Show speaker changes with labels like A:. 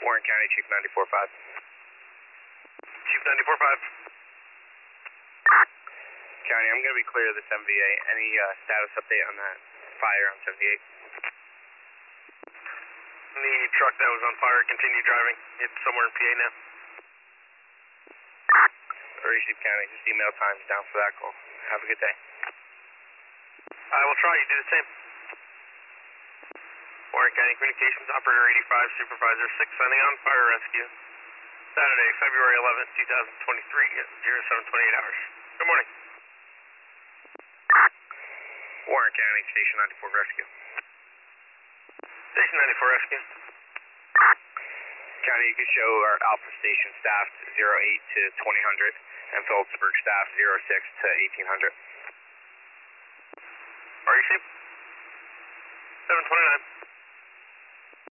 A: Warren County, Chief 94.5.
B: Chief 94.5.
A: County, I'm going to be clear of this MVA. Any status update on that fire on 78?
B: The truck that was on fire continued driving. It's somewhere in PA now.
A: Receive County, just email times down for that call. Have a good day.
B: I will try. You do the same. Warren County Communications Operator 85, Supervisor 6, signing on fire rescue. Saturday, February 11th, 2023 at 0728 hours. Good morning.
A: Warren County, Station 94 Rescue.
B: Station 94 Rescue.
A: County, you can show our Alpha Station staff 08 to 2000 and Phillipsburg staff 06 to 1800.
B: REC 729.